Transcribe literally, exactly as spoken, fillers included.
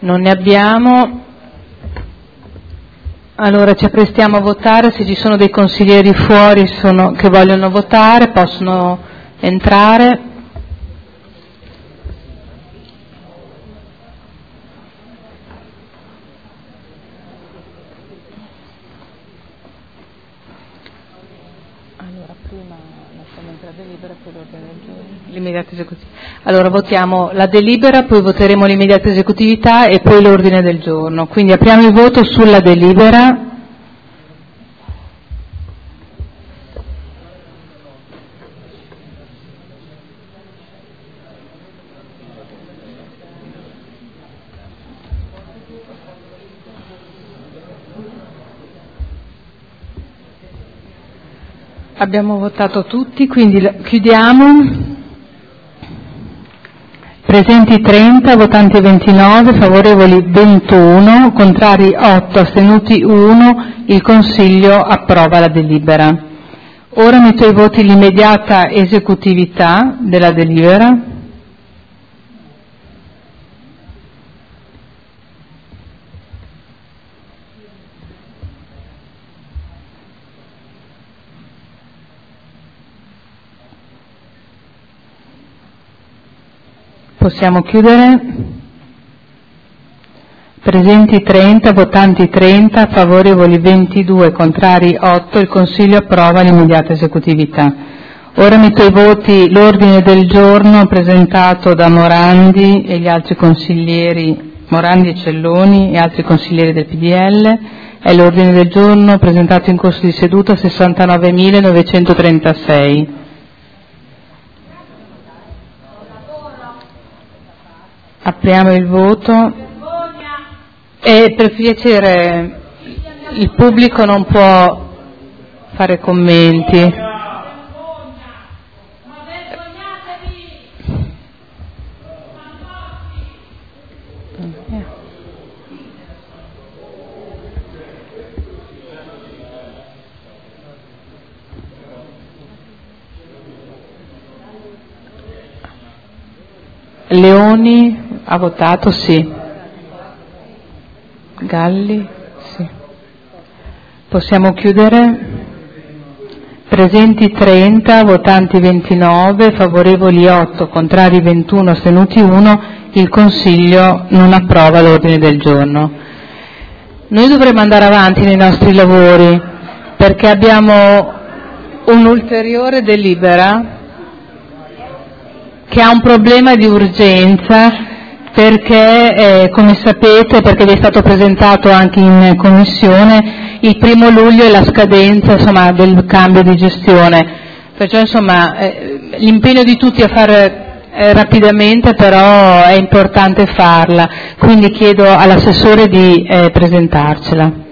Non ne abbiamo. Allora ci apprestiamo a votare. Se ci sono dei consiglieri fuori sono, che vogliono votare, possono entrare. Allora prima lasciamo entrare la delibera, poi l'ordine del giorno. L'immediata esecutività. Allora votiamo la delibera, poi voteremo l'immediata esecutività e poi l'ordine del giorno. Quindi apriamo il voto sulla delibera. Abbiamo votato tutti, quindi chiudiamo. Presenti trenta, votanti ventinove, favorevoli ventuno, contrari otto, astenuti uno. Il Consiglio approva la delibera. Ora metto ai voti l'immediata esecutività della delibera. Possiamo chiudere. Presenti trenta, votanti trenta, favorevoli ventidue, contrari otto. Il Consiglio approva l'immediata esecutività. Ora metto ai voti l'ordine del giorno presentato da Morandi e gli altri consiglieri, Morandi e Celloni e altri consiglieri del P D L. È l'ordine del giorno presentato in corso di seduta sessantanovemilanovecentotrentasei. Apriamo il voto e per piacere il pubblico non può fare commenti. Leoni ha votato sì. Galli sì. Possiamo chiudere. Presenti trenta, votanti ventinove, favorevoli otto, contrari ventuno, astenuti uno. Il Consiglio non approva l'ordine del giorno. Noi dovremo andare avanti nei nostri lavori perché abbiamo un'ulteriore delibera che ha un problema di urgenza perché, eh, come sapete, perché vi è stato presentato anche in commissione, il primo luglio è la scadenza insomma, del cambio di gestione. Perciò insomma, eh, l'impegno di tutti a fare eh, rapidamente, però è importante farla. Quindi chiedo all'assessore di eh, presentarcela.